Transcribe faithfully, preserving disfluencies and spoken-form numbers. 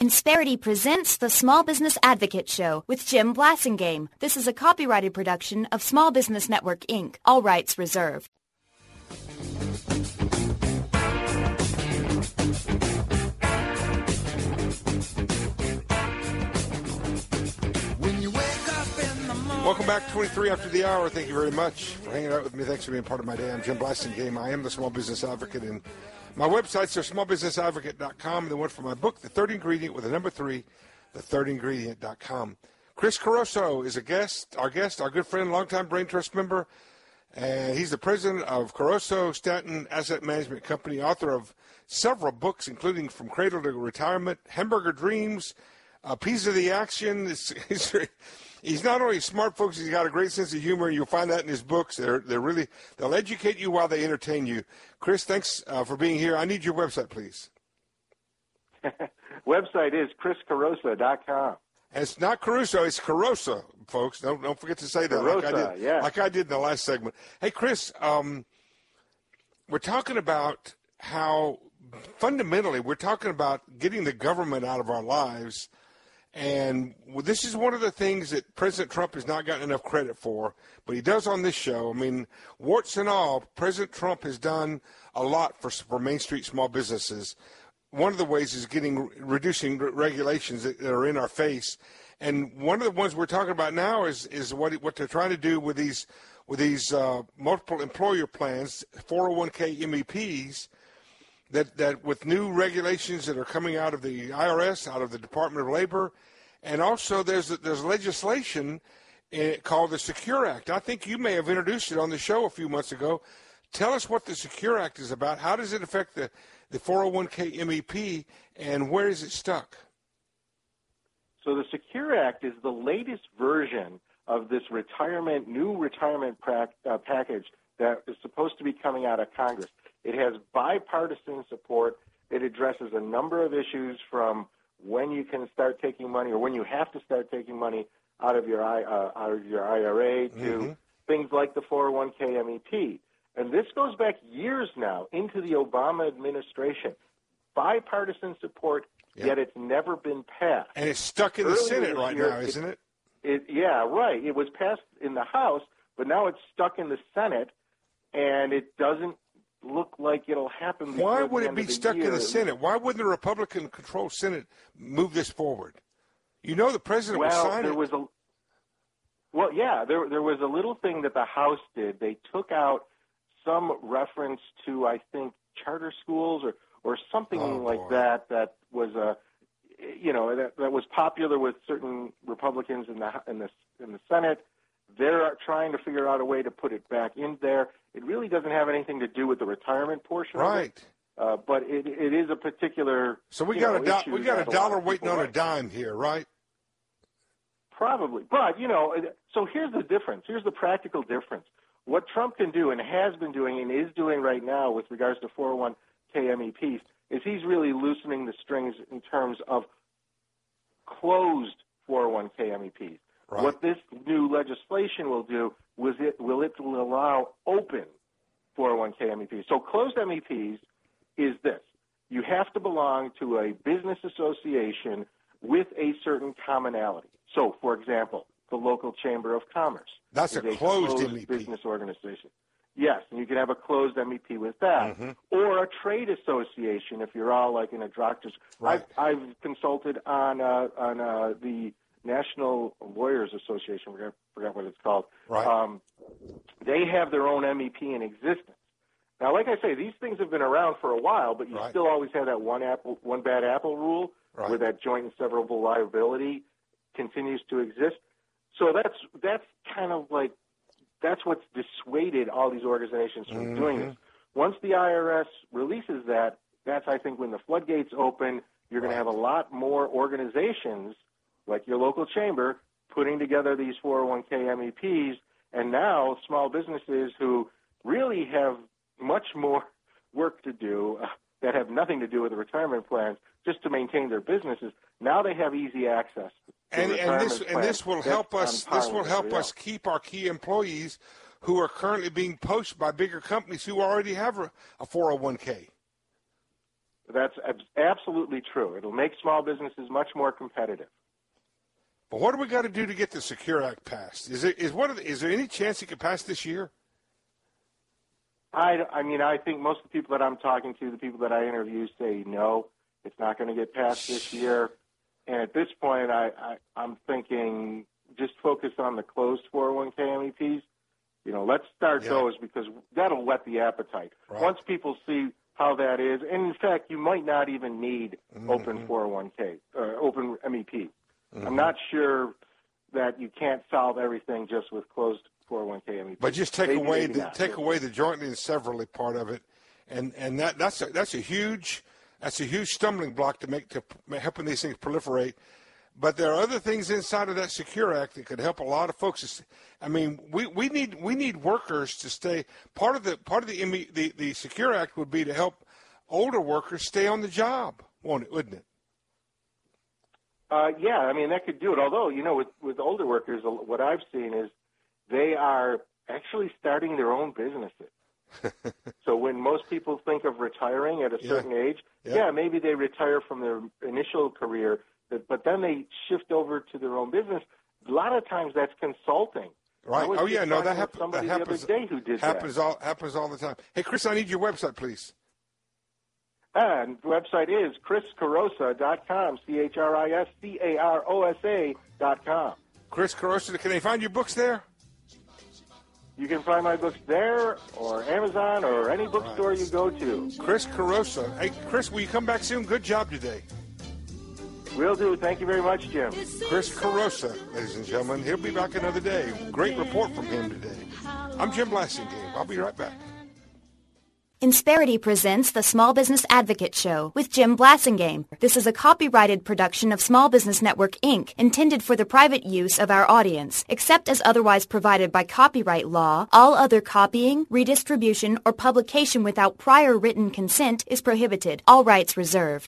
Insperity presents the Small Business Advocate Show with Jim Blasingame. This is a copyrighted production of Small Business Network, Incorporated. All rights reserved. Welcome back, twenty-three after the hour. Thank you very much for hanging out with me. Thanks for being part of my day. I'm Jim Blasingame. I am the Small Business Advocate, and my websites are small business advocate dot com. And the one for my book, The Third Ingredient, with the number three, the third ingredient dot com. Chris Caroso is a guest, our guest, our good friend, longtime Brain Trust member, and he's the president of Caroso Stanton Asset Management Company, author of several books, including From Cradle to Retirement, Hamburger Dreams, A Piece of the Action. It's, it's, He's not only smart, folks, he's got a great sense of humor. You'll find that in his books. They're they're really, they'll educate you while they entertain you. Chris, thanks uh, for being here. I need your website, please. Website is chris caroso dot com. And it's not Caruso, it's Caroso, folks. Don't don't forget to say that Carosa, like I did, yeah. like I did in the last segment. Hey, Chris, um, we're talking about how fundamentally we're talking about getting the government out of our lives. And this is one of the things that President Trump has not gotten enough credit for, but he does on this show. I mean, warts and all, President Trump has done a lot for, for Main Street small businesses. One of the ways is getting reducing regulations that are in our face. And one of the ones we're talking about now is, is what what they're trying to do with these with these uh, multiple employer plans, four oh one k M E Ps, that, that with new regulations that are coming out of the I R S, out of the Department of Labor. And also there's there's legislation called the Secure Act. I think you may have introduced it on the show a few months ago. Tell us what the Secure Act is about. How does it affect the, the four oh one k M E P, and where is it stuck? So the Secure Act is the latest version of this retirement, new retirement pra- uh, package that is supposed to be coming out of Congress. It has bipartisan support. It addresses a number of issues, from when you can start taking money, or when you have to start taking money out of your I, uh, out of your I R A, to mm-hmm. things like the four oh one k M E P. And this goes back years now into the Obama administration. Bipartisan support, yep. Yet it's never been passed. And it's stuck in Earlier the Senate right year, now, isn't it, it? It? Yeah, right. It was passed in the House, but now it's stuck in the Senate, and it doesn't look like it'll happen. Why would it be stuck year. in the Senate? Why wouldn't the Republican-controlled Senate move this forward? You know the president well, will sign there it. Was a, well, yeah, there there was a little thing that the House did. They took out some reference to, I think, charter schools or, or something oh, like boy. that that was a, you know, that, that was popular with certain Republicans in the in the in the Senate. They're trying to figure out a way to put it back in there. It really doesn't have anything to do with the retirement portion right. of it. Uh, but it, it is a particular. So we got know, a do- we got a dollar waiting on a dime here, right? Probably, but you know. So here's the difference. Here's the practical difference. What Trump can do and has been doing and is doing right now with regards to four oh one k M E Ps is he's really loosening the strings in terms of closed four oh one k M E Ps. Right. What this new legislation will do was it will it will allow open four oh one k M E Ps. So closed M E Ps is this. You have to belong to a business association with a certain commonality. So, for example, the local Chamber of Commerce. That's a, a closed, closed M E P. business organization. Yes, and you can have a closed M E P with that. Mm-hmm. Or a trade association if you're all like in a doctor's. Right. I've, I've consulted on uh, on uh, the National Lawyers Association, I forgot, forgot what it's called. Right. Um, they have their own M E P in existence. Now, like I say, these things have been around for a while, but you right. still always have that one apple, one bad apple rule, right. where that joint and severable liability continues to exist. So that's that's kind of like that's what's dissuaded all these organizations from mm-hmm. doing this. Once the I R S releases that, that's I think when the floodgates open, you're going right. to have a lot more organizations like your local chamber putting together these four oh one k M E Ps, and now small businesses who really have much more work to do uh, that have nothing to do with the retirement plans just to maintain their businesses. Now they have easy access to and, and this plans. and this will help us this will help us keep our key employees who are currently being poached by bigger companies who already have a, a four oh one k. That's absolutely true. It'll make small businesses much more competitive. But what do we got to do to get the Secure Act passed? Is, it, is, what the, is there any chance it could pass this year? I, I mean, I think most of the people that I'm talking to, the people that I interview, say no, it's not going to get passed this year. And at this point, I, I, I'm thinking just focus on the closed four oh one k M E Ps. You know, let's start yeah. those because that'll whet the appetite. Right. Once people see how that is, and in fact, you might not even need mm-hmm. open four oh one k, or open M E P. Mm-hmm. I'm not sure that you can't solve everything just with closed four oh one k M E P. But just take maybe, away maybe the not. take away the jointly and severally part of it, and and that that's a, that's a huge that's a huge stumbling block to make to helping these things proliferate. But there are other things inside of that Secure Act that could help a lot of folks. I mean, we, we need we need workers to stay. Part of the part of the the, the Secure Act would be to help older workers stay on the job, won't it? Wouldn't it? Uh, yeah, I mean that could do it. Although you know, with with older workers, what I've seen is they are actually starting their own businesses. So when most people think of retiring at a yeah. certain age, yeah. yeah, maybe they retire from their initial career. But then they shift over to their own business. A lot of times that's consulting. Right. Oh, yeah. No, that, happen, somebody that happens. The other day who did happens that. all happens all the time. Hey, Chris, I need your website, please. And the website is chris carosa dot com, C H R I S C A R O S A dot com. Chris Carosa, can they find your books there? You can find my books there or Amazon or any bookstore right. you go to. Chris Carosa. Hey, Chris, will you come back soon? Good job today. Will do. Thank you very much, Jim. Chris Carosa, ladies and gentlemen. He'll be back another day. Great report from him today. I'm Jim Blasingame. I'll be right back. Insperity presents the Small Business Advocate Show with Jim Blasingame. This is a copyrighted production of Small Business Network, Incorporated, intended for the private use of our audience. Except as otherwise provided by copyright law, all other copying, redistribution, or publication without prior written consent is prohibited. All rights reserved.